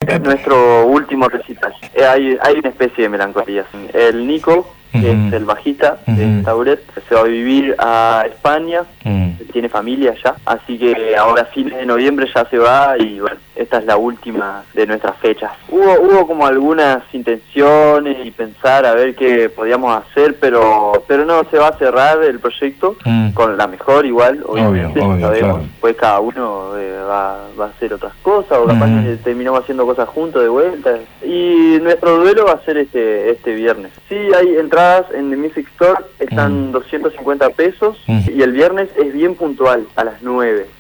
Es nuestro último recital. Hay una especie de melancolía. El Nico, que es el bajista de Tauret, se va a vivir a España, tiene familia allá, así que ahora fines de noviembre ya se va y bueno, esta es la última de nuestras fechas. Hubo como algunas intenciones y pensar a ver qué podíamos hacer, pero no, se va a cerrar el proyecto con la mejor igual, obviamente, obvio, sabemos, claro. pues cada uno va a hacer otras cosas, o capaz que terminamos haciendo cosas juntos de vuelta, y nuestro duelo va a ser este viernes. Sí, hay entradas en The Music Store, están 250 pesos, y el viernes es bien puntual, a las 9.